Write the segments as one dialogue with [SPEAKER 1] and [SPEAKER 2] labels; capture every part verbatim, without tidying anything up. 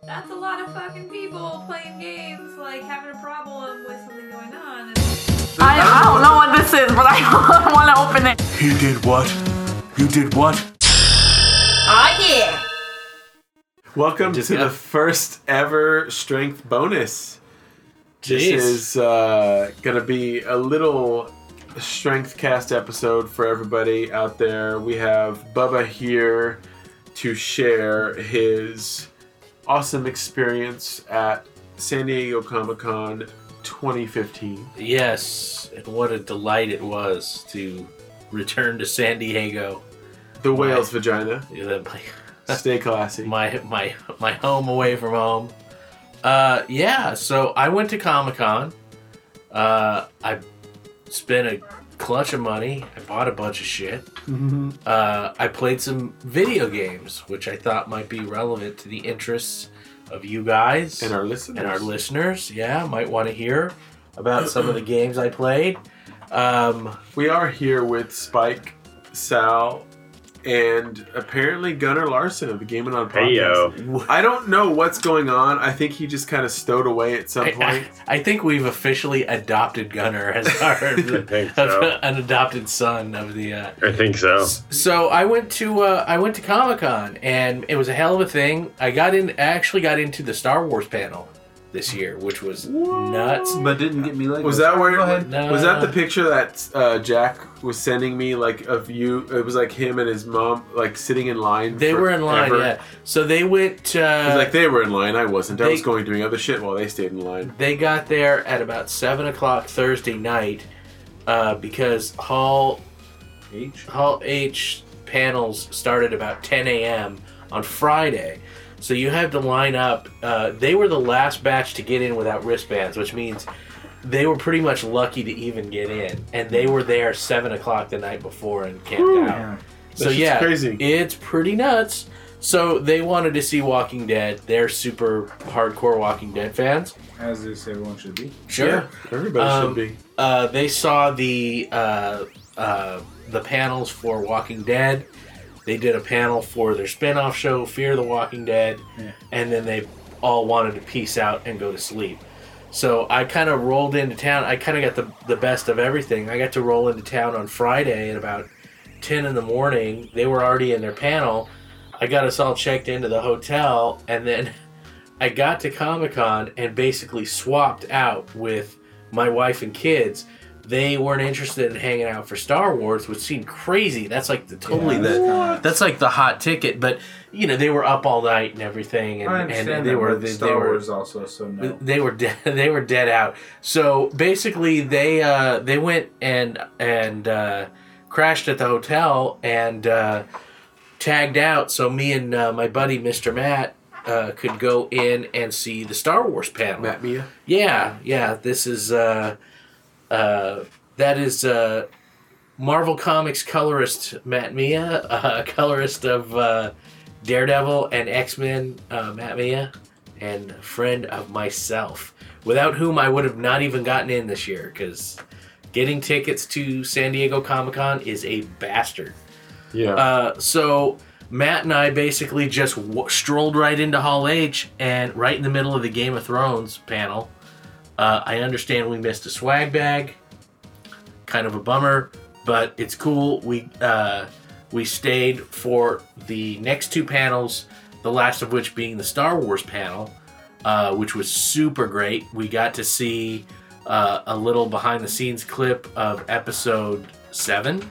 [SPEAKER 1] That's a lot of fucking people playing games, like having a problem with something going on. And...
[SPEAKER 2] I, I don't know what this is, but I want to open it.
[SPEAKER 3] He did what? You did what?
[SPEAKER 1] Oh yeah!
[SPEAKER 4] Welcome
[SPEAKER 5] Just
[SPEAKER 4] to
[SPEAKER 5] got-
[SPEAKER 4] the first ever strength bonus.
[SPEAKER 5] Jeez.
[SPEAKER 4] This is uh, gonna be a little strength cast episode for everybody out there. We have Bubba here to share his awesome experience at San Diego Comic-Con twenty fifteen.
[SPEAKER 5] Yes, and what a delight it was to return to San Diego.
[SPEAKER 4] The whale's vagina.
[SPEAKER 5] Yeah, my,
[SPEAKER 4] Stay classy.
[SPEAKER 5] my my my home away from home. Uh, yeah, so I went to Comic-Con. Uh, I spent a clutch of money. I bought a bunch of shit.
[SPEAKER 4] Mhm.
[SPEAKER 5] Uh, I played some video games, which I thought might be relevant to the interests of you guys
[SPEAKER 4] And our listeners.
[SPEAKER 5] and our listeners. Yeah, might want to hear about some of the games I played. Um,
[SPEAKER 4] We are here with Spike, Sal, and apparently Gunnar Larson of the Gaming On podcast.
[SPEAKER 6] Hey, yo.
[SPEAKER 4] I don't know what's going on. I think he just kind of stowed away at some
[SPEAKER 5] I,
[SPEAKER 4] point.
[SPEAKER 5] I, I think we've officially adopted Gunnar as our
[SPEAKER 6] think so.
[SPEAKER 5] an adopted son of the. Uh,
[SPEAKER 6] I think so.
[SPEAKER 5] So I went to uh, I went to Comic-Con and it was a hell of a thing. I got in, I actually got into the Star Wars panel this year, which was nuts.
[SPEAKER 7] But didn't get me like
[SPEAKER 4] Was that where?
[SPEAKER 7] Go ahead.
[SPEAKER 5] No.
[SPEAKER 4] Was that the picture that uh, Jack was sending me? Like of you? It was like him and his mom, like sitting in line.
[SPEAKER 5] They were in line,
[SPEAKER 4] forever.
[SPEAKER 5] yeah. So they went. Uh,
[SPEAKER 4] It was like they were in line. I wasn't. I
[SPEAKER 5] they-
[SPEAKER 4] was going doing other shit while they stayed in line.
[SPEAKER 5] They got there at about seven o'clock Thursday night uh, because Hall
[SPEAKER 7] H.
[SPEAKER 5] Hall H panels started about ten a.m. on Friday. So you had to line up. Uh, they were the last batch to get in without wristbands, which means they were pretty much lucky to even get in. And they were there seven o'clock the night before and camped out. So
[SPEAKER 4] That shit's
[SPEAKER 5] yeah,
[SPEAKER 4] crazy.
[SPEAKER 5] it's pretty nuts. So they wanted to see Walking Dead. They're super hardcore Walking Dead fans.
[SPEAKER 7] As this everyone should be.
[SPEAKER 4] Yeah, everybody
[SPEAKER 5] Um,
[SPEAKER 4] should be.
[SPEAKER 5] Uh, they saw the uh, uh, the panels for Walking Dead. They did a panel for their spin-off show, Fear the Walking Dead,
[SPEAKER 7] Yeah.
[SPEAKER 5] and then they all wanted to peace out and go to sleep. So I kind of rolled into town. I kind of got the, the best of everything. I got to roll into town on Friday at about ten in the morning. They were already in their panel. I got us all checked into the hotel, and then I got to Comic-Con and basically swapped out with my wife and kids. They weren't interested in hanging out for Star Wars, which seemed crazy. That's like the totally
[SPEAKER 7] Yeah,
[SPEAKER 5] the
[SPEAKER 7] that's kinda-
[SPEAKER 5] that's like the hot ticket. But you know they were up all night and everything, and,
[SPEAKER 7] I
[SPEAKER 5] and
[SPEAKER 7] understand
[SPEAKER 5] they
[SPEAKER 7] that,
[SPEAKER 5] were
[SPEAKER 7] but
[SPEAKER 5] they,
[SPEAKER 7] Star
[SPEAKER 5] they were
[SPEAKER 7] Wars also, so no.
[SPEAKER 5] they were dead. They were dead out. So basically, they uh, they went and and uh, crashed at the hotel and uh, tagged out. So me and uh, my buddy Mister Matt uh, could go in and see the Star Wars panel.
[SPEAKER 4] Matt Mia.
[SPEAKER 5] Yeah, yeah. This is uh, uh, that is uh, Marvel Comics colorist Matt Mia, uh, colorist of uh, Daredevil and X-Men, uh, Matt Mia, and a friend of myself, without whom I would have not even gotten in this year, because getting tickets to San Diego Comic-Con is a bastard.
[SPEAKER 4] Yeah.
[SPEAKER 5] Uh, so Matt and I basically just w- strolled right into Hall H, and right in the middle of the Game of Thrones panel. Uh, I understand we missed a swag bag. Kind of a bummer, but it's cool. We uh, we stayed for the next two panels, the last of which being the Star Wars panel, uh, which was super great. We got to see uh, a little behind-the-scenes clip of Episode seven.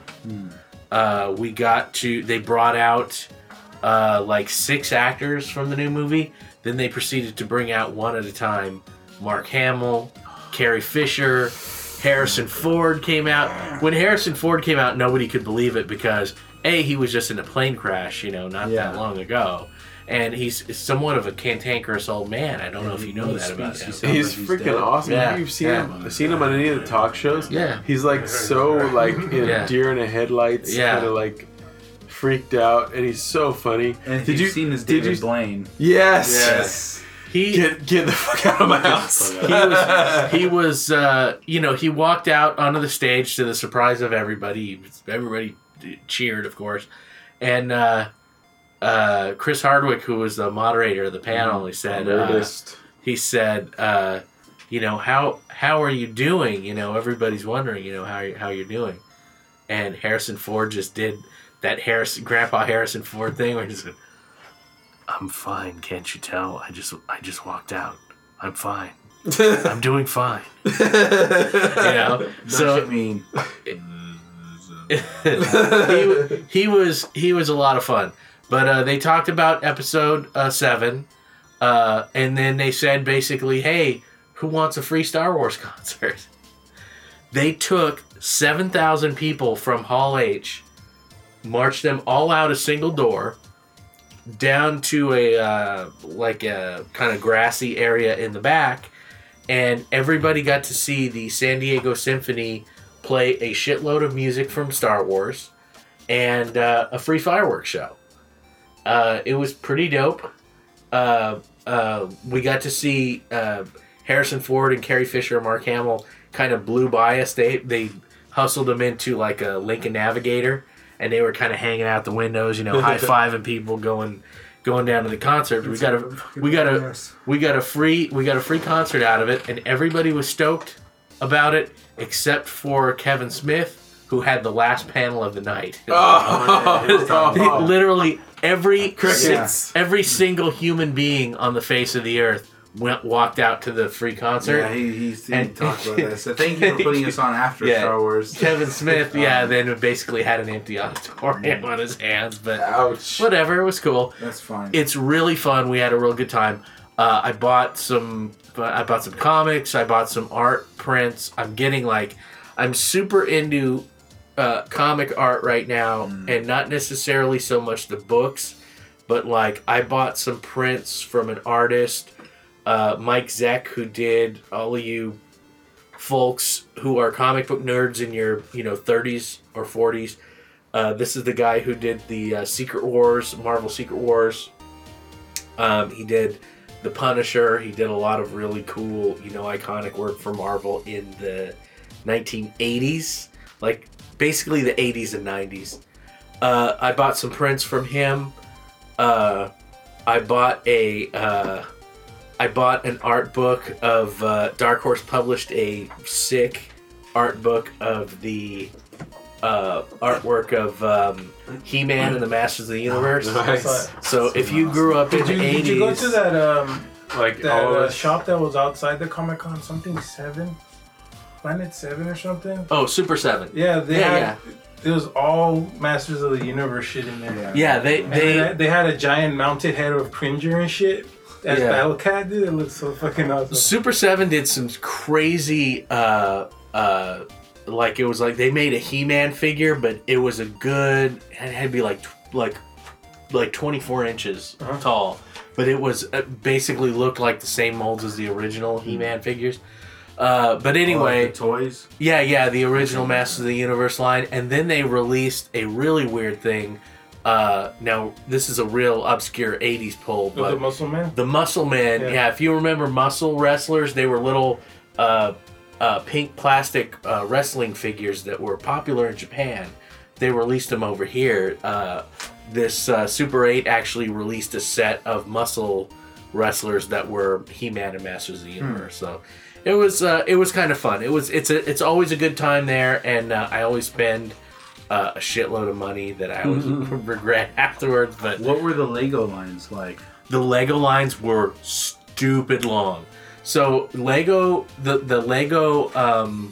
[SPEAKER 5] Uh, we got to, they brought out uh, like six actors from the new movie. Then they proceeded to bring out one at a time. Mark Hamill, Carrie Fisher, Harrison Ford came out. When Harrison Ford came out, nobody could believe it because A, he was just in a plane crash, you know, not
[SPEAKER 7] Yeah.
[SPEAKER 5] that long ago. And he's somewhat of a cantankerous old man. I don't know if you know
[SPEAKER 7] When he
[SPEAKER 5] that about
[SPEAKER 7] speaks,
[SPEAKER 5] him.
[SPEAKER 7] he
[SPEAKER 4] He's
[SPEAKER 7] sounds like
[SPEAKER 4] freaking
[SPEAKER 7] dead.
[SPEAKER 4] awesome.
[SPEAKER 5] Yeah,
[SPEAKER 4] Have you seen
[SPEAKER 5] yeah.
[SPEAKER 4] him? Seen him on any of the talk shows?
[SPEAKER 5] Yeah.
[SPEAKER 4] He's like so like in
[SPEAKER 5] Yeah.
[SPEAKER 4] deer in the headlights,
[SPEAKER 5] Yeah.
[SPEAKER 4] kind of like freaked out, and he's so funny.
[SPEAKER 7] And
[SPEAKER 4] did
[SPEAKER 7] did you seen his
[SPEAKER 4] did
[SPEAKER 7] David
[SPEAKER 4] you-
[SPEAKER 7] Blaine?
[SPEAKER 4] Yes.
[SPEAKER 7] Yes.
[SPEAKER 5] He
[SPEAKER 4] Get get the fuck out of my house.
[SPEAKER 5] he was, he was uh, you know, he walked out onto the stage to the surprise of everybody. Everybody cheered, of course. And uh, uh, Chris Hardwick, who was the moderator of the panel, he said, uh,
[SPEAKER 4] Nerdist.
[SPEAKER 5] he said, uh, you know, how how are you doing? You know, everybody's wondering, you know, how you, how you're doing. And Harrison Ford just did that Harrison, Grandpa Harrison Ford thing where he said, "I'm fine, can't you tell? I just I just walked out. I'm fine. I'm doing fine." You know, so
[SPEAKER 7] I mean,
[SPEAKER 5] he, he was he was a lot of fun. But uh, they talked about episode uh, seven, uh, and then they said basically, "Hey, who wants a free Star Wars concert?" They took seven thousand people from Hall H, marched them all out a single door, down to a uh, like a kind of grassy area in the back, and everybody got to see the San Diego Symphony play a shitload of music from Star Wars and uh, a free fireworks show. Uh, it was pretty dope. Uh, uh, we got to see uh, Harrison Ford and Carrie Fisher and Mark Hamill kind of blew by us. They they hustled them into like a Lincoln Navigator, and they were kind of hanging out the windows, you know, high fiving people going going down to the concert. We got a we got a we got a free we got a free concert out of it, and everybody was stoked about it except for Kevin Smith, who had the last panel of the night.
[SPEAKER 4] Oh.
[SPEAKER 5] Literally every
[SPEAKER 7] Crickets.
[SPEAKER 5] every single human being on the face of the earth went walked out to the free concert.
[SPEAKER 7] yeah, he, he, he
[SPEAKER 5] And-
[SPEAKER 7] talked about that. So thank you for putting us on after
[SPEAKER 5] Yeah.
[SPEAKER 7] Star Wars.
[SPEAKER 5] Kevin Smith, yeah,
[SPEAKER 7] Um,
[SPEAKER 5] then basically had an empty auditorium on his hands, but
[SPEAKER 4] Ouch.
[SPEAKER 5] whatever, it was cool.
[SPEAKER 7] That's fine.
[SPEAKER 5] It's really fun. We had a real good time. Uh, I bought some. I bought some comics. I bought some art prints. I'm getting like, I'm super into uh, comic art right now, and not necessarily so much the books, but like I bought some prints from an artist, uh, Mike Zeck, who did all of you folks who are comic book nerds in your you know thirties or forties. Uh, this is the guy who did the uh, Secret Wars, Marvel Secret Wars. Um, he did The Punisher. He did a lot of really cool, you know, iconic work for Marvel in the nineteen eighties, like basically the eighties and nineties. Uh, I bought some prints from him. Uh, I bought a uh, I bought an art book of uh, Dark Horse published a sick art book of the uh, artwork of um, He-Man and the Masters of the Universe.
[SPEAKER 4] Nice.
[SPEAKER 5] So if you grew up in
[SPEAKER 8] Did you,
[SPEAKER 5] the
[SPEAKER 8] did
[SPEAKER 5] eighties,
[SPEAKER 8] you go to that um
[SPEAKER 4] Like
[SPEAKER 8] that
[SPEAKER 4] all
[SPEAKER 8] uh,
[SPEAKER 4] of us.
[SPEAKER 8] shop that was outside the Comic Con? Something Seven, Planet Seven or something?
[SPEAKER 5] oh Super Seven,
[SPEAKER 8] Yeah, they
[SPEAKER 5] Yeah,
[SPEAKER 8] had. It was all Masters of the Universe shit in there.
[SPEAKER 7] Yeah.
[SPEAKER 5] yeah, they
[SPEAKER 8] And
[SPEAKER 5] they
[SPEAKER 8] then they had a giant mounted head of Cringer and shit. As
[SPEAKER 5] Yeah.
[SPEAKER 8] Battle Cat, dude. It looked so fucking awesome.
[SPEAKER 5] Super Seven did some crazy, uh, uh, like it was like they made a He-Man figure, but it was a good. It had to be like tw- like like twenty-four inches
[SPEAKER 8] Uh-huh.
[SPEAKER 5] tall, but it was uh, basically looked like the same molds as the original He-Man figures. Uh, but
[SPEAKER 7] Oh,
[SPEAKER 5] anyway,
[SPEAKER 7] the toys.
[SPEAKER 5] yeah, yeah, the original Masters of the Universe line, and then they released a really weird thing. Uh, now this is a real obscure eighties pull,
[SPEAKER 8] With
[SPEAKER 5] but
[SPEAKER 8] the Muscle Man.
[SPEAKER 5] the Muscle Man, yeah.
[SPEAKER 8] Yeah.
[SPEAKER 5] If you remember muscle wrestlers, they were little uh, uh, pink plastic uh, wrestling figures that were popular in Japan. They released them over here. Uh, this uh, Super eight actually released a set of muscle wrestlers that were He-Man and Masters of the Universe. So it was uh, it was kind of fun. It was it's a, it's always a good time there, and uh, I always spend uh, a shitload of money that I always regret afterwards. But
[SPEAKER 7] What were the Lego lines like?
[SPEAKER 5] the Lego lines were stupid long. So Lego, the the Lego um,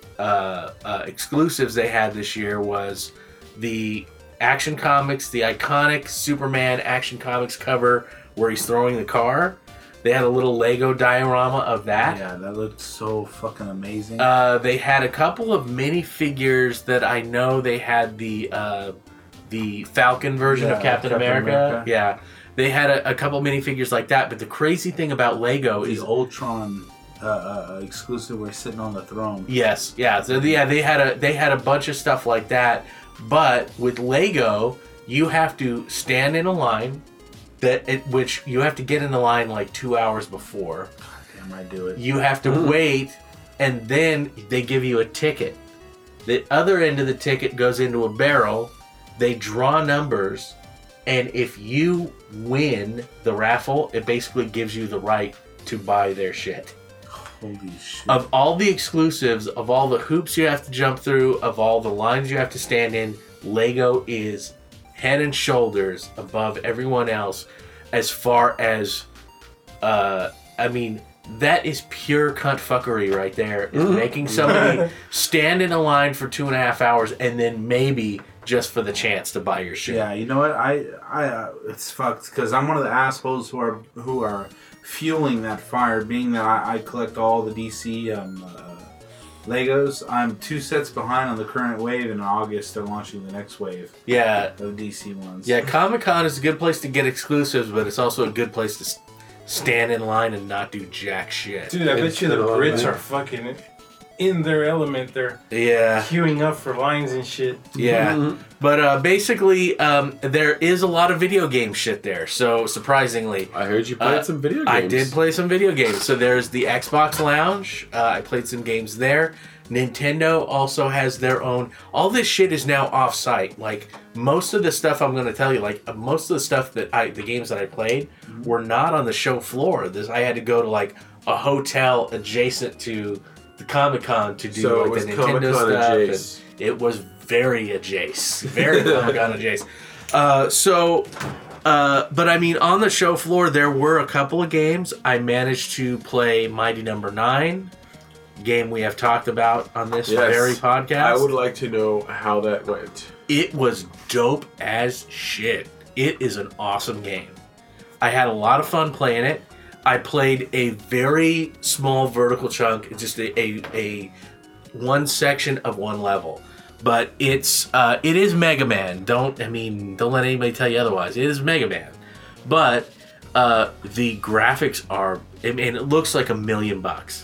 [SPEAKER 5] uh, uh, exclusives they had this year was the Action Comics, the iconic Superman Action Comics cover where he's throwing the car. They had a little Lego diorama of that.
[SPEAKER 7] Yeah, that looked so fucking amazing.
[SPEAKER 5] Uh, they had a couple of minifigures that I know they had the uh, the Falcon version of
[SPEAKER 7] Yeah,
[SPEAKER 5] Captain,
[SPEAKER 7] Captain
[SPEAKER 5] America.
[SPEAKER 7] America.
[SPEAKER 5] Yeah, they had a, a couple minifigures like that. But the crazy thing about Lego
[SPEAKER 7] the
[SPEAKER 5] is,
[SPEAKER 7] Ultron uh, uh, exclusive where he's sitting on the throne.
[SPEAKER 5] yes, yeah, so yeah, they had a they had a bunch of stuff like that. But with Lego, you have to stand in a line that it, which you have to get in the line like two hours before.
[SPEAKER 7] Damn, I do it.
[SPEAKER 5] You have to wait, and then they give you a ticket. The other end of the ticket goes into a barrel. They draw numbers, And if you win the raffle, it basically gives you the right to buy their shit.
[SPEAKER 7] Holy shit.
[SPEAKER 5] Of all the exclusives, of all the hoops you have to jump through, of all the lines you have to stand in, Lego is head and shoulders above everyone else as far as, uh, I mean, that is pure cunt fuckery right there. Is making somebody stand in a line for two and a half hours and then maybe just for the chance to buy your shit.
[SPEAKER 7] Yeah, you know what? I, I, uh, it's fucked because I'm one of the assholes who are who are fueling that fire. Being that I, I collect all the D C um, uh, Legos, I'm two sets behind on the current wave. And in August, they're launching the next wave.
[SPEAKER 5] Yeah,
[SPEAKER 7] of D C ones.
[SPEAKER 5] yeah. Comic-Con is a good place to get exclusives, but it's also a good place to s- stand in line and not do jack shit.
[SPEAKER 8] Dude, I bet you the Brits are fucking in their element. They're
[SPEAKER 5] Yeah.
[SPEAKER 8] queuing up for lines and shit.
[SPEAKER 5] Yeah, but uh, basically, um, there is a lot of video game shit there. So surprisingly,
[SPEAKER 4] I heard you played
[SPEAKER 5] Uh,
[SPEAKER 4] some video games.
[SPEAKER 5] I did play some video games. So there's the Xbox Lounge. Uh, I played some games there. Nintendo also has their own. All this shit is now off-site. Like most of the stuff I'm going to tell you, like uh, most of the stuff that I, the games that I played, were not on the show floor. This I had to go to like a hotel adjacent to the Comic-Con to do
[SPEAKER 4] So it
[SPEAKER 5] like
[SPEAKER 4] was
[SPEAKER 5] the Nintendo
[SPEAKER 4] Comic-Con
[SPEAKER 5] stuff.
[SPEAKER 4] adjacent.
[SPEAKER 5] And it was very adjacent, very Comic-Con adjacent. Uh, so. Uh, but I mean, on the show floor, there were a couple of games. I managed to play Mighty Number Nine, game we have talked about on this
[SPEAKER 4] Yes.
[SPEAKER 5] very podcast.
[SPEAKER 4] I would like to know how that went.
[SPEAKER 5] It was dope as shit. It is an awesome game. I had a lot of fun playing it. I played a very small vertical chunk, just a a, a one section of one level. But it's uh, it is Mega Man. Don't I mean don't let anybody tell you otherwise. It is Mega Man, but uh, the graphics are. I mean, it looks like a million bucks.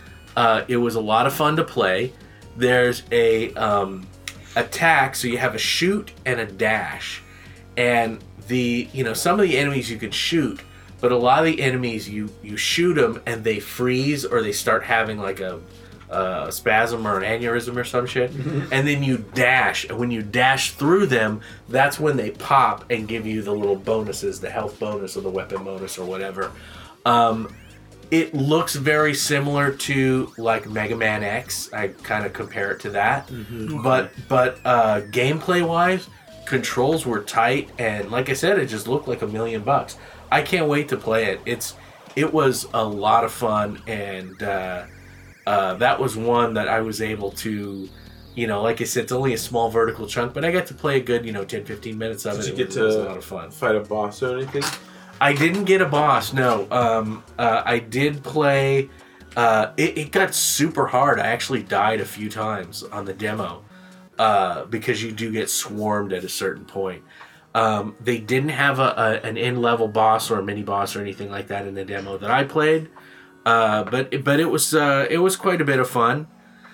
[SPEAKER 5] Uh, it was a lot of fun to play. There's a um, attack, so you have a shoot and a dash, and the you know some of the enemies you can shoot, but a lot of the enemies you you shoot them and they freeze or they start having like a. Uh, a spasm or an aneurysm or some shit, and then you dash, and when you dash through them, that's when they pop and give you the little bonuses, the health bonus or the weapon bonus or whatever. Um, it looks very similar to like Mega Man X. I kind of compare it to that, mm-hmm. but but uh, gameplay wise, controls were tight, and like I said, it just looked like a million bucks. I can't wait to play it. It's it was a lot of fun, and uh, Uh, that was one that I was able to, you know, like I said, it's only a small vertical chunk, but I got to play a good, you know, ten, fifteen minutes of
[SPEAKER 4] Did
[SPEAKER 5] it.
[SPEAKER 4] you
[SPEAKER 5] It
[SPEAKER 4] get
[SPEAKER 5] was,
[SPEAKER 4] to
[SPEAKER 5] it was a lot of fun.
[SPEAKER 4] Fight a boss or anything?
[SPEAKER 5] I didn't get a boss, no. Um, uh, I did play, uh, it, it got super hard. I actually died a few times on the demo uh, because you do get swarmed at a certain point. Um, they didn't have a, a an in-level boss or a mini-boss or anything like that in the demo that I played. Uh, but but it was uh, it was quite a bit of fun.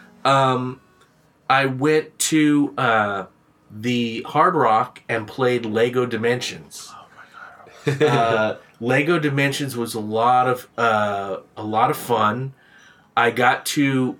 [SPEAKER 5] Um, I went to uh, the Hard Rock and played Lego Dimensions. Oh my god! uh, Lego Dimensions was a lot of uh, a lot of fun. I got to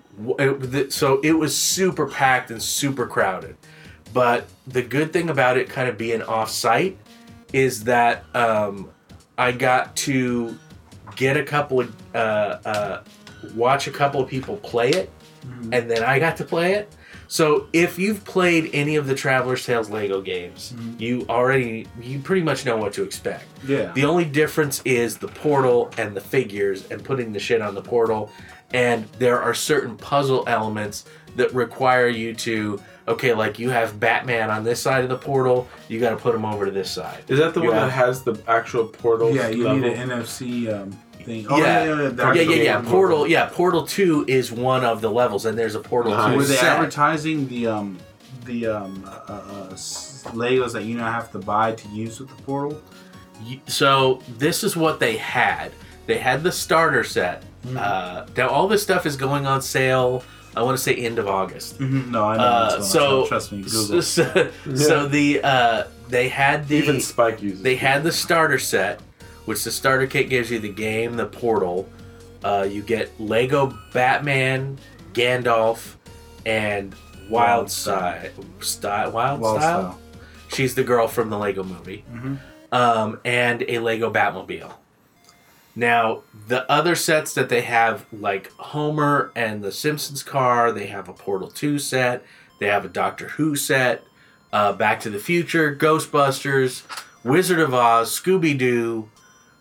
[SPEAKER 5] so it was super packed and super crowded. But the good thing about it kind of being off-site is that um, I got to get a couple of, uh, uh, watch a couple of people play it, mm-hmm. and then I got to play it. So if you've played any of the Traveler's Tales Lego games, mm-hmm. you already, you pretty much know what to expect.
[SPEAKER 7] Yeah.
[SPEAKER 5] The only difference is the portal and the figures and putting the shit on the portal. And there are certain puzzle elements that require you to, okay, like you have Batman on this side of the portal, you got to put him over to this side.
[SPEAKER 4] Is that the
[SPEAKER 5] You
[SPEAKER 4] one
[SPEAKER 5] have-
[SPEAKER 4] that has the actual portal?
[SPEAKER 7] Yeah, you
[SPEAKER 4] level?
[SPEAKER 7] need an N F C um, thing.
[SPEAKER 5] Yeah, yeah, yeah,
[SPEAKER 7] the
[SPEAKER 5] yeah,
[SPEAKER 7] actual
[SPEAKER 5] yeah.
[SPEAKER 7] portal.
[SPEAKER 5] Portal, yeah, Portal Two is one of the levels, and there's a Portal
[SPEAKER 4] Nice.
[SPEAKER 5] Two
[SPEAKER 7] Were they
[SPEAKER 5] set.
[SPEAKER 7] advertising the um the um uh, uh, s- Legos that you now have to buy to use with the portal?
[SPEAKER 5] Y- So this is what they had. They had the starter set.
[SPEAKER 7] Mm-hmm.
[SPEAKER 5] Uh, now all this stuff is going on sale. I want to say end of August.
[SPEAKER 7] Mm-hmm. No, I know.
[SPEAKER 5] Uh,
[SPEAKER 7] that's
[SPEAKER 5] so,
[SPEAKER 7] so trust me, Google.
[SPEAKER 5] so, so the uh, they had the
[SPEAKER 4] Even Spike uses
[SPEAKER 5] they
[SPEAKER 4] it.
[SPEAKER 5] had the starter set, which the starter kit gives you the game, the portal. Uh, you get Lego Batman, Gandalf, and Wild
[SPEAKER 7] Wild Style.
[SPEAKER 5] Style. Style, Wild,
[SPEAKER 7] Wild
[SPEAKER 5] Style.
[SPEAKER 7] Style.
[SPEAKER 5] She's the girl from the Lego Movie.
[SPEAKER 7] Mm-hmm.
[SPEAKER 5] Um, and a Lego Batmobile. Now, the other sets that they have, like Homer and the Simpsons car, they have a Portal two set, they have a Doctor Who set, uh, Back to the Future, Ghostbusters, Wizard of Oz, Scooby-Doo,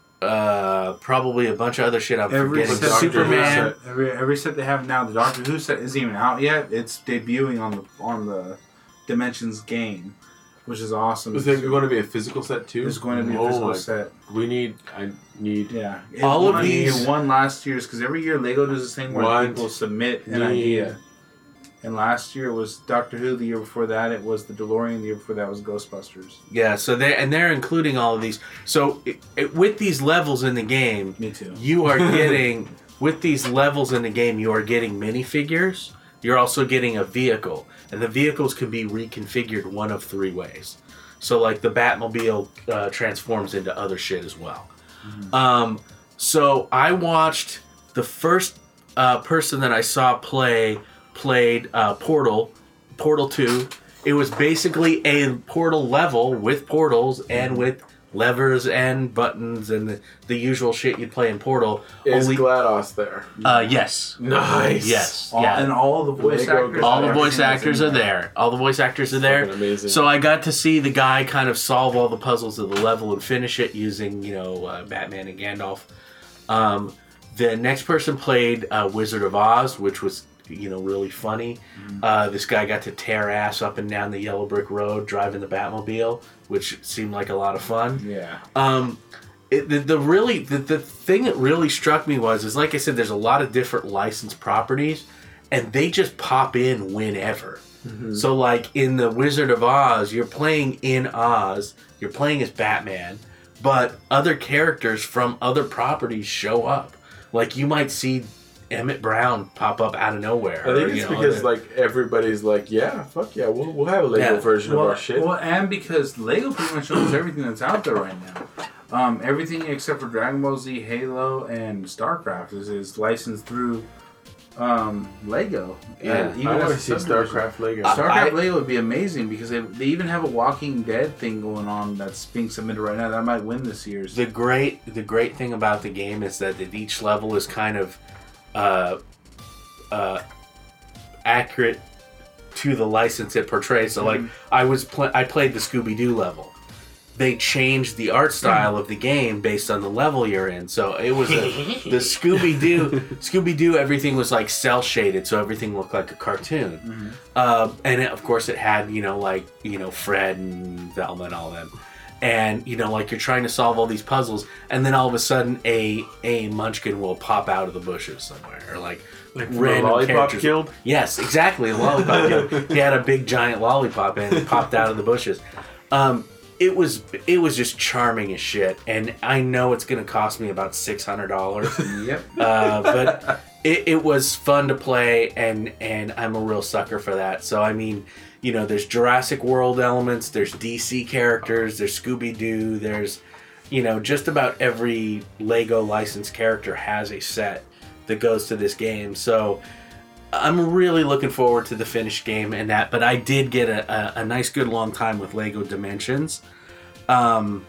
[SPEAKER 5] uh, probably a bunch of other shit I'm
[SPEAKER 7] Every
[SPEAKER 5] forgetting.
[SPEAKER 7] set,
[SPEAKER 5] Superman.
[SPEAKER 7] every every set they have now, the Doctor Who set isn't even out yet. It's debuting on the on the Dimensions game, which is awesome.
[SPEAKER 4] Is there going to be a physical set too?
[SPEAKER 7] There's going to be a
[SPEAKER 4] Oh
[SPEAKER 7] physical
[SPEAKER 4] my-
[SPEAKER 7] set.
[SPEAKER 4] We need. I need.
[SPEAKER 7] Yeah, It
[SPEAKER 5] All of
[SPEAKER 7] won-
[SPEAKER 5] these-
[SPEAKER 7] It won last year's because every year Lego does this thing where
[SPEAKER 4] Want
[SPEAKER 7] people submit an
[SPEAKER 4] need-
[SPEAKER 7] idea. And last year it was Doctor Who. The year before that it was the DeLorean. The year before that was Ghostbusters.
[SPEAKER 5] Yeah, so they're, and they're including all of these. So it, it, with these levels in the game,
[SPEAKER 7] Me too.
[SPEAKER 5] you are getting, with these levels in the game, you are getting minifigures. You're also getting a vehicle. And the vehicles can be reconfigured one of three ways. So, like, the Batmobile uh, transforms into other shit as well.
[SPEAKER 7] Mm-hmm.
[SPEAKER 5] Um, so, I watched the first uh, person that I saw play, played uh, Portal, Portal two. It was basically a Portal level with portals and with levers and buttons and the, the usual shit you'd play in Portal.
[SPEAKER 4] Is
[SPEAKER 5] Only,
[SPEAKER 4] GLaDOS there?
[SPEAKER 5] uh, yes.
[SPEAKER 4] Nice.
[SPEAKER 5] Yes.
[SPEAKER 7] All,
[SPEAKER 5] yeah.
[SPEAKER 7] And all the voice
[SPEAKER 4] Lego
[SPEAKER 7] actors.
[SPEAKER 5] All the
[SPEAKER 7] everything
[SPEAKER 5] voice
[SPEAKER 7] is
[SPEAKER 5] actors
[SPEAKER 7] in
[SPEAKER 5] are there. All the voice actors are there.
[SPEAKER 4] Fucking amazing.
[SPEAKER 5] So I got to see the guy kind of solve all the puzzles of the level and finish it using, you know, uh, Batman and Gandalf. Um, the next person played uh, Wizard of Oz, which was, you know, really funny. Uh, this guy got to tear ass up and down the yellow brick road driving the Batmobile, which seemed like a lot of fun.
[SPEAKER 7] Yeah.
[SPEAKER 5] Um, it, the, the really the, the thing that really struck me was is like I said, there's a lot of different licensed properties, and they just pop in whenever. So like in the Wizard of Oz, you're playing in Oz, you're playing as Batman, but other characters from other properties show up. Like you might see Emmett Brown pop up out of nowhere.
[SPEAKER 4] I think
[SPEAKER 5] or,
[SPEAKER 4] it's
[SPEAKER 5] you know,
[SPEAKER 4] because
[SPEAKER 5] other-
[SPEAKER 4] like everybody's like, yeah, fuck yeah, we'll we'll have a Lego
[SPEAKER 5] Yeah.
[SPEAKER 4] version
[SPEAKER 7] Well,
[SPEAKER 4] of our shit.
[SPEAKER 7] well, and because Lego pretty much owns everything that's out there right now. Um, everything except for Dragon Ball Z, Halo, and StarCraft is, is licensed through um, Lego.
[SPEAKER 5] Yeah,
[SPEAKER 7] And
[SPEAKER 4] I want to
[SPEAKER 7] as
[SPEAKER 4] see
[SPEAKER 7] a subdivision.
[SPEAKER 4] StarCraft Lego.
[SPEAKER 7] StarCraft
[SPEAKER 5] I-
[SPEAKER 7] Lego would be amazing because they, they even have a Walking Dead thing going on that's being submitted right now that might win this year's.
[SPEAKER 5] The great the great thing about the game is that at each level is kind of uh, uh, accurate to the license it portrays. So like I was pl- I played the Scooby-Doo level. They changed the art style of the game based on the level you're in. So it was a, the Scooby-Doo Scooby-Doo everything was like cell shaded, so everything looked like a cartoon. Uh, and it, of course it had, you know, like, you know, Fred and Velma and all them. And, you know, like you're trying to solve all these puzzles, and then all of a sudden a a munchkin will pop out of the bushes somewhere. Or like
[SPEAKER 4] Like the
[SPEAKER 5] random
[SPEAKER 4] lollipop
[SPEAKER 5] characters.
[SPEAKER 4] killed?
[SPEAKER 5] Yes, exactly. The lollipop killed. He had a big giant lollipop and it popped out of the bushes. Um, it was it was just charming as shit, and I know it's gonna cost me about six hundred dollars.
[SPEAKER 7] Yep.
[SPEAKER 5] Uh, but it, it was fun to play, and and I'm a real sucker for that. So I mean, you know, there's Jurassic World elements, there's D C characters, there's Scooby-Doo, there's, you know, just about every Lego licensed character has a set that goes to this game. So I'm really looking forward to the finished game and that, but I did get a, a, a nice good long time with Lego Dimensions. Um,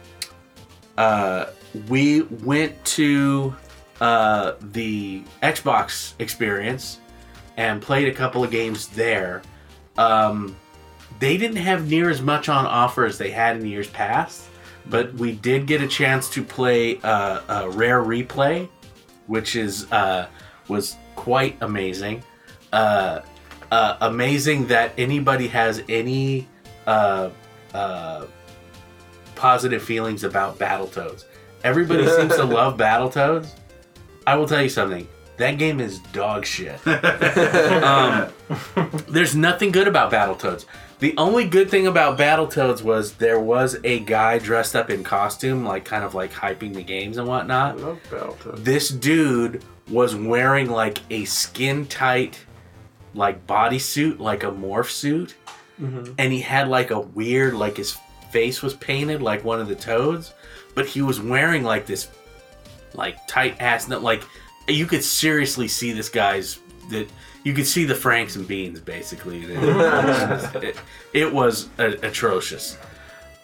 [SPEAKER 5] uh, we went to uh, the Xbox experience and played a couple of games there. Um, they didn't have near as much on offer as they had in years past, but we did get a chance to play uh, a Rare Replay, which is uh, was quite amazing. Uh, uh, amazing that anybody has any uh, uh, positive feelings about Battletoads. Everybody seems to love Battletoads. I will tell you something. That game is dog shit. um, there's nothing good about Battletoads. The only good thing about Battletoads was there was a guy dressed up in costume, like kind of like hyping the games and
[SPEAKER 4] I
[SPEAKER 5] whatnot.
[SPEAKER 4] love Battletoads.
[SPEAKER 5] This dude was wearing like a skin tight like bodysuit, like a morph suit, and he had like a weird, like his face was painted like one of the Toads, but he was wearing like this like tight ass, like you could seriously see this guy's that you could see the Franks and Beans basically. It, it, it was a, atrocious.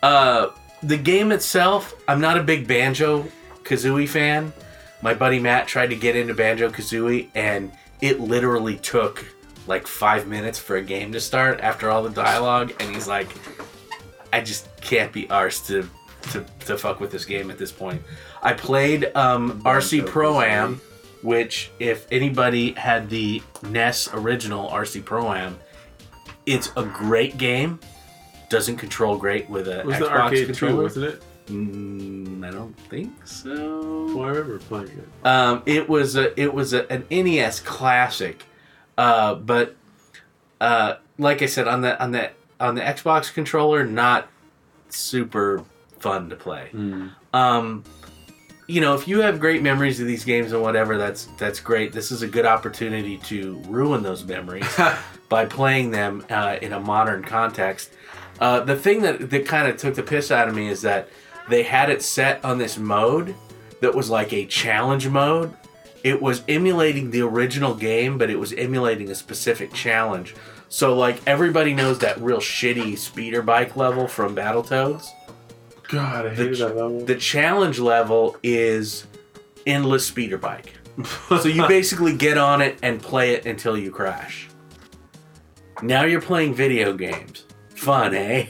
[SPEAKER 5] Uh, the game itself, I'm not a big Banjo Kazooie fan. My buddy Matt tried to get into Banjo Kazooie, and it literally took like five minutes for a game to start after all the dialogue, and he's like, I just can't be arsed to, to, to fuck with this game at this point. I played um, R C Pro-Am, which if anybody had the N E S original R C Pro-Am, it's a great game. Doesn't control great with a
[SPEAKER 4] It was
[SPEAKER 5] Xbox
[SPEAKER 4] the arcade
[SPEAKER 5] controller.
[SPEAKER 4] too, wasn't it?
[SPEAKER 5] Mm, I don't think so.
[SPEAKER 4] Well, I remember playing it.
[SPEAKER 5] Um, it was a it was a, an N E S classic, uh, but uh, like I said, on the on the on the Xbox controller, not super fun to play.
[SPEAKER 4] Mm.
[SPEAKER 5] Um, you know, if you have great memories of these games and whatever, that's that's great. This is a good opportunity to ruin those memories by playing them uh, in a modern context. Uh, the thing that, that kind of took the piss out of me is that they had it set on this mode that was like a challenge mode. It was emulating the original game, but it was emulating a specific challenge. So, like, everybody knows that real shitty speeder bike level from Battletoads.
[SPEAKER 4] God, I
[SPEAKER 5] The,
[SPEAKER 4] hated that level.
[SPEAKER 5] the challenge level is endless speeder bike. So you basically get on it and play it until you crash. Now you're playing video games. Fun, eh?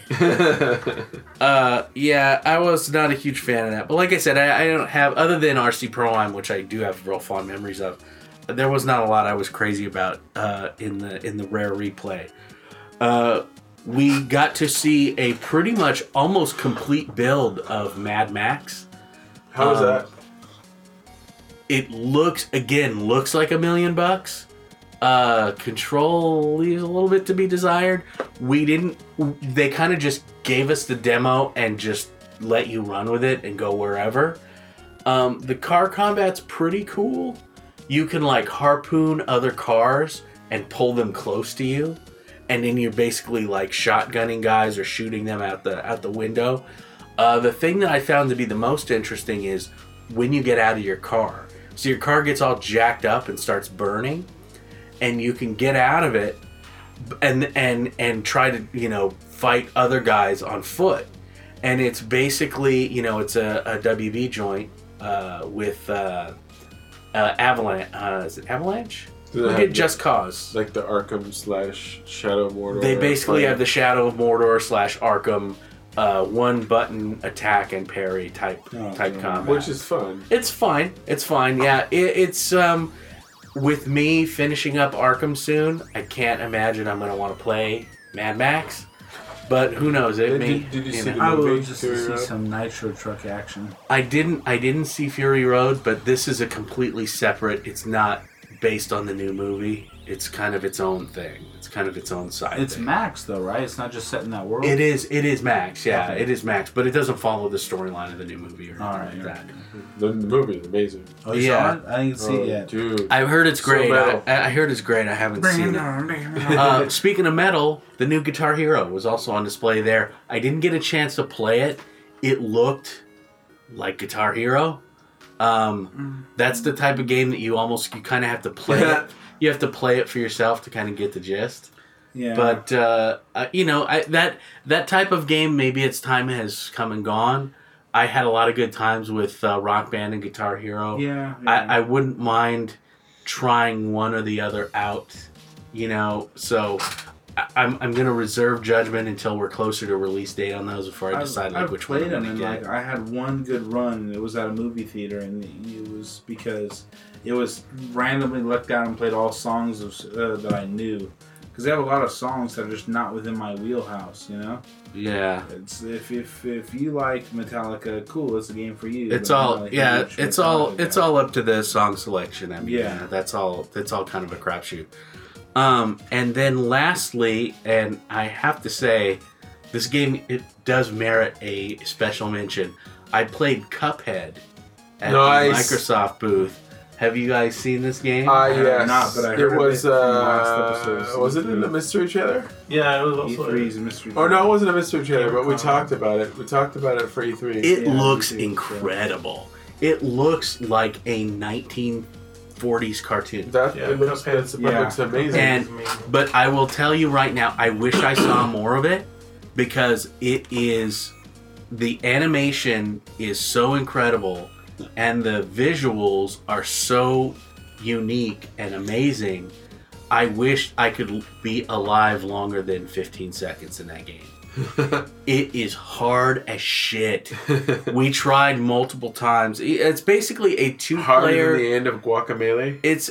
[SPEAKER 5] uh, yeah, I was not a huge fan of that. But like I said, I, I don't have, other than R C Pro-Am, which I do have real fond memories of, there was not a lot I was crazy about uh, in the in the Rare replay. Uh, we got to see a pretty much almost complete build of Mad Max.
[SPEAKER 4] How was
[SPEAKER 5] um,
[SPEAKER 4] that?
[SPEAKER 5] It looks, again, looks like a million bucks. Uh, control leaves a little bit to be desired. We didn't, they kind of just gave us the demo and just let you run with it and go wherever. Um, the car combat's pretty cool. You can like harpoon other cars and pull them close to you. And then you're basically like shotgunning guys or shooting them out the, out the window. Uh, the thing that I found to be the most interesting is when you get out of your car. So your car gets all jacked up and starts burning. And you can get out of it and and and try to, you know, fight other guys on foot. And it's basically, you know, it's a, a W B joint uh, with uh, uh, Avalanche. Uh, is it Avalanche?
[SPEAKER 4] Does it
[SPEAKER 5] Look
[SPEAKER 4] have
[SPEAKER 5] at
[SPEAKER 4] the-
[SPEAKER 5] Just Cause.
[SPEAKER 4] Like the Arkham slash Shadow of Mordor.
[SPEAKER 5] They basically
[SPEAKER 4] fight?
[SPEAKER 5] have the Shadow of Mordor slash Arkham uh, one button attack and parry type
[SPEAKER 7] Oh,
[SPEAKER 5] type
[SPEAKER 7] yeah.
[SPEAKER 5] combat.
[SPEAKER 4] Which is fun.
[SPEAKER 5] It's fine. It's fine. Yeah, it, it's um, with me finishing up Arkham soon. I can't imagine I'm gonna want to play Mad Max, but who knows? It
[SPEAKER 4] Did-
[SPEAKER 5] may.
[SPEAKER 4] did- did you see
[SPEAKER 5] know.
[SPEAKER 4] the
[SPEAKER 7] I would
[SPEAKER 4] movie,
[SPEAKER 7] just
[SPEAKER 4] Fury
[SPEAKER 7] to
[SPEAKER 4] Road?
[SPEAKER 7] see some nitro truck action.
[SPEAKER 5] I didn't. I didn't see Fury Road, but this is a completely separate. It's not based on the new movie. It's kind of its own thing. It's kind of its own side.
[SPEAKER 7] It's
[SPEAKER 5] thing.
[SPEAKER 7] Max though, right? It's not just set in that world.
[SPEAKER 5] It is. It is Max. Yeah,
[SPEAKER 7] Okay.
[SPEAKER 5] it is Max, but it doesn't follow the storyline of the new movie or anything
[SPEAKER 7] All right,
[SPEAKER 5] like that.
[SPEAKER 4] The, the movie is amazing.
[SPEAKER 7] Oh, you
[SPEAKER 5] Yeah.
[SPEAKER 7] saw it? I didn't see
[SPEAKER 4] Oh,
[SPEAKER 7] it yet.
[SPEAKER 4] dude.
[SPEAKER 5] I've heard it's
[SPEAKER 4] So
[SPEAKER 5] great.
[SPEAKER 4] metal.
[SPEAKER 5] I, I heard it's great. I haven't seen it. Uh, speaking of metal, the new Guitar Hero was also on display there. I didn't get a chance to play it. It looked like Guitar Hero. Um, that's the type of game that you almost you kind of have to play it. You have to play it for yourself to kind of get the gist.
[SPEAKER 7] Yeah.
[SPEAKER 5] But uh, uh, you know, I, that that type of game, maybe its time has come and gone. I had a lot of good times with uh, Rock Band and Guitar Hero.
[SPEAKER 7] yeah, yeah.
[SPEAKER 5] I, I wouldn't mind trying one or the other out, you know. So I, I'm I'm gonna reserve judgment until we're closer to release date on those before I decide like
[SPEAKER 7] I've
[SPEAKER 5] which one
[SPEAKER 7] played
[SPEAKER 5] I'm
[SPEAKER 7] them,
[SPEAKER 5] gonna
[SPEAKER 7] and
[SPEAKER 5] get.
[SPEAKER 7] like I had one good run, and it was at a movie theater, and it was because it was randomly looked out and played all songs of, uh, that I knew, because they have a lot of songs that are just not within my wheelhouse, you know.
[SPEAKER 5] Yeah,
[SPEAKER 7] It's if if if you like Metallica, cool, it's a game for you.
[SPEAKER 5] it's
[SPEAKER 7] but I'm
[SPEAKER 5] all
[SPEAKER 7] not a
[SPEAKER 5] yeah,
[SPEAKER 7] huge
[SPEAKER 5] it's all
[SPEAKER 7] Metallica
[SPEAKER 5] it's
[SPEAKER 7] guy.
[SPEAKER 5] all up to the song selection. I mean,
[SPEAKER 7] Yeah.
[SPEAKER 5] yeah, that's all that's all kind of a crapshoot. Um, and then lastly, and I have to say, this game it does merit a special mention. I played Cuphead at
[SPEAKER 4] Nice.
[SPEAKER 5] the Microsoft booth. Have you guys seen this game?
[SPEAKER 4] Ah,
[SPEAKER 7] I have
[SPEAKER 4] yes.
[SPEAKER 7] not, but I
[SPEAKER 4] it
[SPEAKER 7] heard of
[SPEAKER 4] was.
[SPEAKER 7] it from the
[SPEAKER 4] uh,
[SPEAKER 7] last episode of
[SPEAKER 4] was it
[SPEAKER 7] season
[SPEAKER 4] in the
[SPEAKER 7] three.
[SPEAKER 4] mystery trailer?
[SPEAKER 6] Yeah, it was
[SPEAKER 7] E
[SPEAKER 6] also.
[SPEAKER 7] three's mystery.
[SPEAKER 4] Oh no, it wasn't a mystery trailer, but we
[SPEAKER 6] Gamescom.
[SPEAKER 4] talked about it. We talked about it for E three.
[SPEAKER 5] It
[SPEAKER 7] Yeah,
[SPEAKER 5] looks
[SPEAKER 7] we do,
[SPEAKER 5] incredible. It looks like a nineteen forties cartoon.
[SPEAKER 4] That
[SPEAKER 6] Yeah,
[SPEAKER 4] it looks,
[SPEAKER 6] Cuphead.
[SPEAKER 4] it's, it
[SPEAKER 7] Yeah.
[SPEAKER 4] looks amazing.
[SPEAKER 5] And but I will tell you right now, I wish I saw more of it because it is the animation is so incredible, and the visuals are so unique and amazing. I wish I could be alive longer than fifteen seconds in that game. It is hard as shit. We tried multiple times. It's basically a
[SPEAKER 4] Harder
[SPEAKER 5] two-player.
[SPEAKER 4] than the end of Guacamelee.
[SPEAKER 5] It's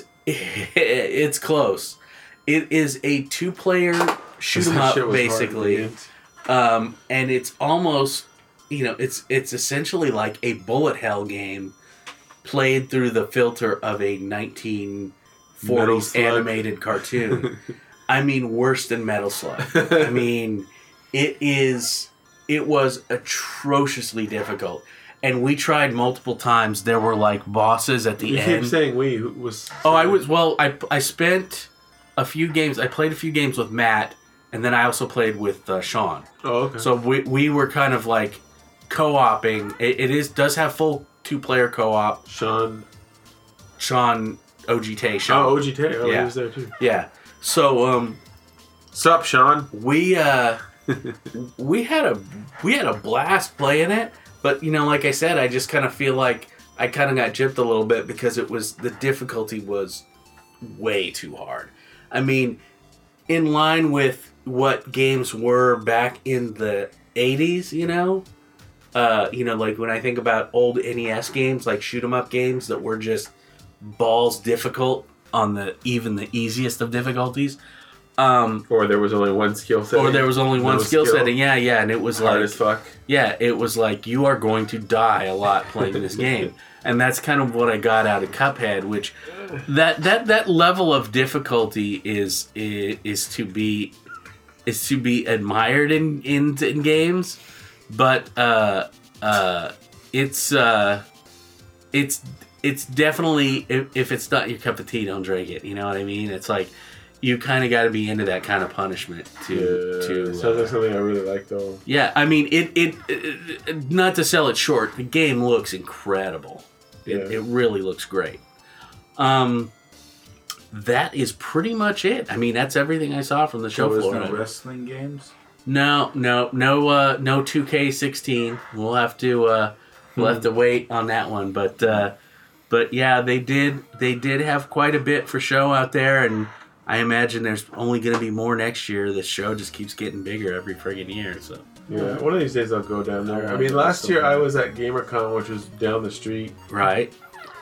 [SPEAKER 5] it's close. It is a two-player shoot 'em up,
[SPEAKER 4] Shit was hard at the
[SPEAKER 5] basically,
[SPEAKER 4] end.
[SPEAKER 5] um, and it's almost, you know, it's it's essentially like a bullet hell game played through the filter of a nineteen
[SPEAKER 4] Metal
[SPEAKER 5] forties
[SPEAKER 4] Slug.
[SPEAKER 5] animated cartoon. I mean, worse than Metal Slug. I mean, it is. It was atrociously difficult, and we tried multiple times. There were like bosses at the
[SPEAKER 4] You
[SPEAKER 5] end.
[SPEAKER 4] keep saying we. Who was?
[SPEAKER 5] Oh, I was well. I I spent a few games. I played a few games with Matt, and then I also played with uh, Sean.
[SPEAKER 4] Oh, okay.
[SPEAKER 5] So we we were kind of like co-oping. It, it is does have full two player co-op.
[SPEAKER 4] Sean.
[SPEAKER 5] Sean O G Tay. Sean.
[SPEAKER 4] Oh, O G T. Oh,
[SPEAKER 5] Yeah.
[SPEAKER 4] he was there too.
[SPEAKER 5] Yeah. So um,
[SPEAKER 4] Sup, Sean?
[SPEAKER 5] we uh, we had a we had a blast playing it. But you know, like I said, I just kind of feel like I kind of got gypped a little bit because it was the difficulty was way too hard. I mean, in line with what games were back in the eighties, you know, uh, you know, like when I think about old N E S games, like shoot 'em up games that were just balls difficult on the even the easiest of difficulties. Um,
[SPEAKER 4] Or there was only one skill set.
[SPEAKER 5] or there was only one
[SPEAKER 4] No
[SPEAKER 5] skill
[SPEAKER 4] skill.
[SPEAKER 5] setting. Yeah, yeah, and it was
[SPEAKER 4] Hard
[SPEAKER 5] like
[SPEAKER 4] as fuck.
[SPEAKER 5] yeah, it was like you are going to die a lot playing this game, and that's kind of what I got out of Cuphead. Which that that that level of difficulty is is, is to be is to be admired in in, in games, but uh, uh, it's uh, it's it's definitely if, if it's not your cup of tea, don't drink it. You know what I mean? It's like you kind of got to be into that kind of punishment to
[SPEAKER 4] Yeah,
[SPEAKER 5] to.
[SPEAKER 4] sounds
[SPEAKER 5] uh,
[SPEAKER 4] like something I really like though.
[SPEAKER 5] yeah, I mean, it, it, it. Not to sell it short, the game looks incredible. It,
[SPEAKER 4] Yeah.
[SPEAKER 5] it really looks great. Um, that is pretty much it. I mean, that's everything I saw from the show
[SPEAKER 7] There was
[SPEAKER 5] floor.
[SPEAKER 7] no wrestling games.
[SPEAKER 5] No, no, no, uh, no two K sixteen. We'll have to, uh, we'll have to wait on that one. But, uh, but yeah, they did, they did have quite a bit for show out there, and I imagine there's only going to be more next year. The show just keeps getting bigger every friggin' year. So
[SPEAKER 4] Yeah, one of these days I'll go down there. I
[SPEAKER 7] Oh,
[SPEAKER 4] mean,
[SPEAKER 7] that's
[SPEAKER 4] last
[SPEAKER 7] so
[SPEAKER 4] year I
[SPEAKER 7] fun.
[SPEAKER 4] was at GamerCon, which was down the street.
[SPEAKER 5] right.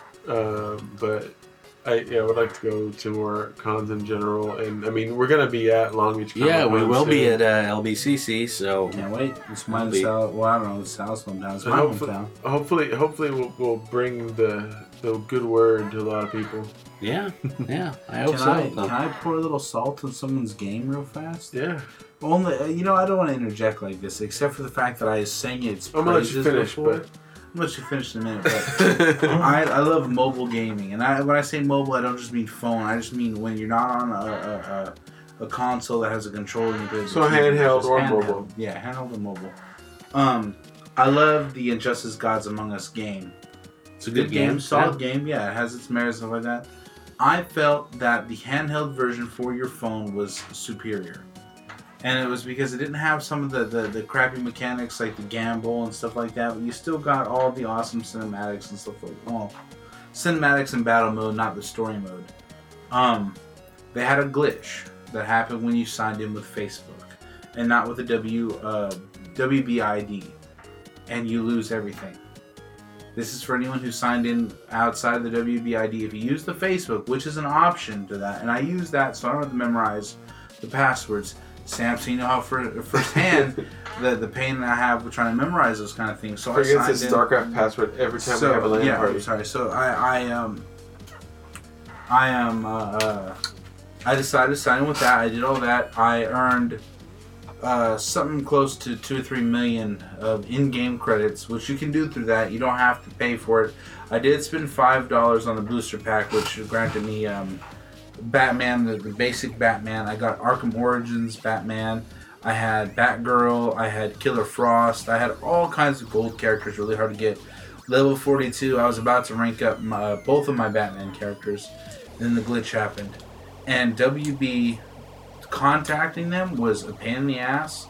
[SPEAKER 4] Um, but I yeah, would like to go to more cons in general. And I mean, we're gonna be at Long Beach.
[SPEAKER 5] Yeah, we
[SPEAKER 4] Comic-Con
[SPEAKER 5] will be
[SPEAKER 4] soon.
[SPEAKER 5] at uh, L B C C. So
[SPEAKER 7] Can't wait. It's my
[SPEAKER 5] Be-
[SPEAKER 7] South. Well, I don't know. It's South's hometown. It's
[SPEAKER 4] And
[SPEAKER 7] my
[SPEAKER 4] hopefully,
[SPEAKER 7] hometown.
[SPEAKER 4] hopefully, hopefully we'll, we'll bring the the good word to a lot of people.
[SPEAKER 5] yeah, yeah. I hope
[SPEAKER 7] Can
[SPEAKER 5] so.
[SPEAKER 7] I, can I pour a little salt on someone's game real fast?
[SPEAKER 4] Yeah,
[SPEAKER 7] Only, uh, you know, I don't want to interject like this, except for the fact that I sang its
[SPEAKER 4] I'm gonna let you
[SPEAKER 7] praises
[SPEAKER 4] finish,
[SPEAKER 7] before.
[SPEAKER 4] but
[SPEAKER 7] I'm gonna let you finish in a minute. But I, I love mobile gaming, and I, when I say mobile, I don't just mean phone. I just mean when you're not on a a, a, a console that has a controller. And you
[SPEAKER 4] So
[SPEAKER 7] can-
[SPEAKER 4] handheld
[SPEAKER 7] just
[SPEAKER 4] or
[SPEAKER 7] handheld.
[SPEAKER 4] mobile.
[SPEAKER 7] Yeah, handheld or mobile. Um, I love the Injustice Gods Among Us game.
[SPEAKER 5] It's a
[SPEAKER 7] Good game, solid game. Yeah, it has its merits and stuff like that. I felt that the handheld version for your phone was superior. And it was because it didn't have some of the, the, the crappy mechanics like the gamble and stuff like that, but you still got all the awesome cinematics and stuff like that. Well, cinematics and battle mode, not the story mode. Um, they had a glitch that happened when you signed in with Facebook and not with the W, uh, W B I D. And you lose everything. This is for anyone who signed in outside of the W B I D. If you use the Facebook, which is an option to that, and I use that so I don't have to memorize the passwords. Sam, so you know how for, firsthand the, the pain that I have with trying to memorize those kind of things. So I
[SPEAKER 4] forgets
[SPEAKER 7] signed
[SPEAKER 4] his
[SPEAKER 7] in.
[SPEAKER 4] StarCraft password every time
[SPEAKER 7] so,
[SPEAKER 4] we have a LAN
[SPEAKER 7] yeah,
[SPEAKER 4] party.
[SPEAKER 7] sorry. So I, I um, I am, uh, uh, I decided to sign in with that. I did all that. I earned uh, something close to two or three million of in-game credits, which you can do through that. You don't have to pay for it. I did spend five dollars on the booster pack, which granted me um, Batman, the, the basic Batman. I got Arkham Origins Batman. I had Batgirl. I had Killer Frost. I had all kinds of gold characters, really hard to get. Level forty-two, I was about to rank up my, both of my Batman characters. Then the glitch happened. And W B contacting them was a pain in the ass.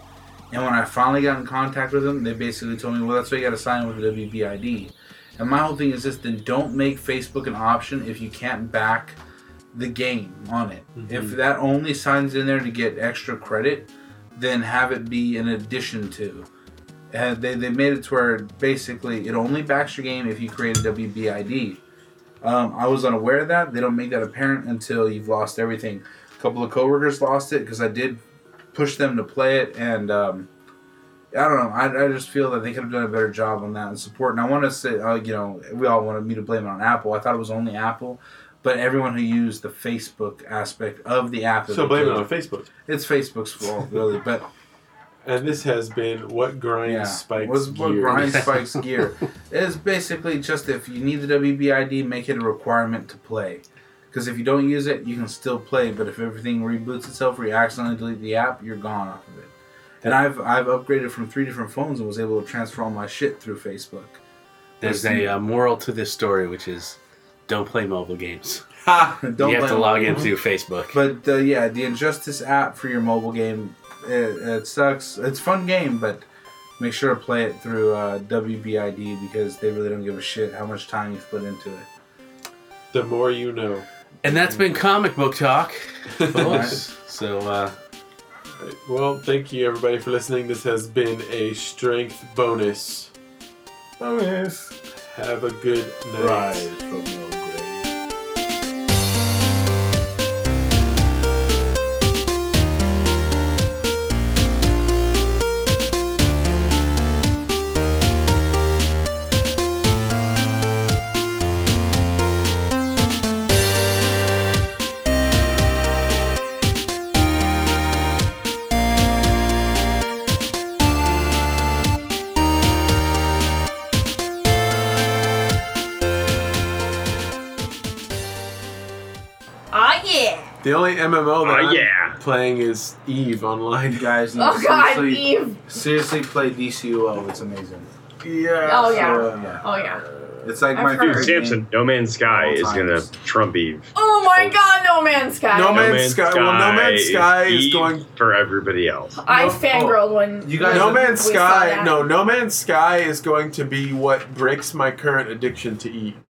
[SPEAKER 7] And when I finally got in contact with them, they basically told me, well, that's why you got to sign with the W B I D. And my whole thing is this, then don't make Facebook an option if you can't back the game on it. Mm-hmm. If that only signs in there to get extra credit, then have it be an addition to. And they, they made it to where basically it only backs your game if you create a W B I D. Um, I was unaware of that. They don't make that apparent until you've lost everything. A couple of coworkers lost it because I did push them to play it, and um, I don't know. I, I just feel that they could have done a better job on that and support. And I want to say, uh, you know, we all wanted me to blame it on Apple. I thought it was only Apple, but everyone who used the Facebook aspect of the app.
[SPEAKER 4] So blame it on Facebook.
[SPEAKER 7] It's Facebook's fault, really. But
[SPEAKER 4] and this has been what grinds
[SPEAKER 7] yeah,
[SPEAKER 4] Spike's
[SPEAKER 7] was
[SPEAKER 4] gear.
[SPEAKER 7] What grinds Spike's gear. It's basically just if you need the W B I D, make it a requirement to play. Because if you don't use it, you can still play. But if everything reboots itself or you accidentally delete the app, you're gone off of it. And I've I've upgraded from three different phones and was able to transfer all my shit through Facebook.
[SPEAKER 6] There's a uh, moral to this story, which is don't play mobile games.
[SPEAKER 7] Ha! Don't
[SPEAKER 6] you have
[SPEAKER 7] play
[SPEAKER 6] to log
[SPEAKER 7] mobile.
[SPEAKER 6] into Facebook.
[SPEAKER 7] But uh, yeah, the Injustice app for your mobile game, it, it sucks. It's a fun game, but make sure to play it through uh, W B I D because they really don't give a shit how much time you've put into it.
[SPEAKER 4] The more you know.
[SPEAKER 6] And that's been Comic Book Talk.
[SPEAKER 7] Right.
[SPEAKER 6] So, uh...
[SPEAKER 4] Right. Well, thank you everybody for listening. This has been a strength bonus.
[SPEAKER 8] Bonus.
[SPEAKER 4] Have a good night.
[SPEAKER 7] Rise from your grave.
[SPEAKER 1] Ah, yeah.
[SPEAKER 4] The only M M O that
[SPEAKER 9] Oh,
[SPEAKER 4] I'm
[SPEAKER 9] yeah.
[SPEAKER 4] playing is Eve Online.
[SPEAKER 7] You guys need
[SPEAKER 1] Oh,
[SPEAKER 7] to
[SPEAKER 1] God,
[SPEAKER 7] seriously,
[SPEAKER 1] Eve.
[SPEAKER 7] seriously play D C U O. It's amazing.
[SPEAKER 4] Yeah.
[SPEAKER 1] Oh, yeah.
[SPEAKER 7] So, uh, yeah.
[SPEAKER 1] Oh, yeah.
[SPEAKER 7] It's like
[SPEAKER 1] I've
[SPEAKER 7] my
[SPEAKER 1] heard.
[SPEAKER 7] favorite
[SPEAKER 9] Dude, Samson,
[SPEAKER 7] game.
[SPEAKER 9] No Man's Sky
[SPEAKER 7] All
[SPEAKER 9] is gonna
[SPEAKER 7] times.
[SPEAKER 9] trump Eve.
[SPEAKER 1] Oh, my God, No Man's Sky.
[SPEAKER 4] No
[SPEAKER 9] No
[SPEAKER 4] Man's
[SPEAKER 9] Man's
[SPEAKER 4] Sky-
[SPEAKER 9] Sky.
[SPEAKER 4] well, No Man's Sky is
[SPEAKER 9] Eve
[SPEAKER 4] going-
[SPEAKER 9] for everybody else.
[SPEAKER 1] I
[SPEAKER 7] No-
[SPEAKER 1] fangirled when
[SPEAKER 7] You guys-
[SPEAKER 4] No
[SPEAKER 1] when
[SPEAKER 4] Man's
[SPEAKER 1] we saw
[SPEAKER 4] Sky.
[SPEAKER 1] that.
[SPEAKER 4] No, No Man's Sky is going to be what breaks my current addiction to Eve.